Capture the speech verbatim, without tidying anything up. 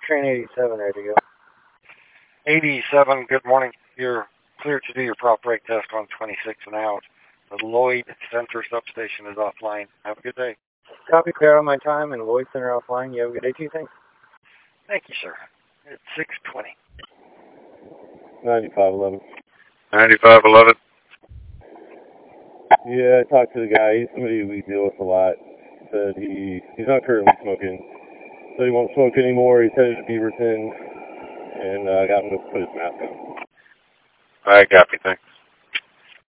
train eighty-seven, ready to go. eighty-seven, good morning. You're clear to do your prop brake test on twenty-six and out. The Lloyd Center substation is offline. Have a good day. Copy, clear on my time, and Lloyd Center offline. You have a good day too, thanks. Thank you, sir. It's six twenty. ninety-five eleven. ninety-five eleven. Yeah, I talked to the guy. He's somebody we deal with a lot. Said he he's not currently smoking. Said he won't smoke anymore. He's headed to Beaverton, and I uh, got him to put his mask on. I copy, thanks.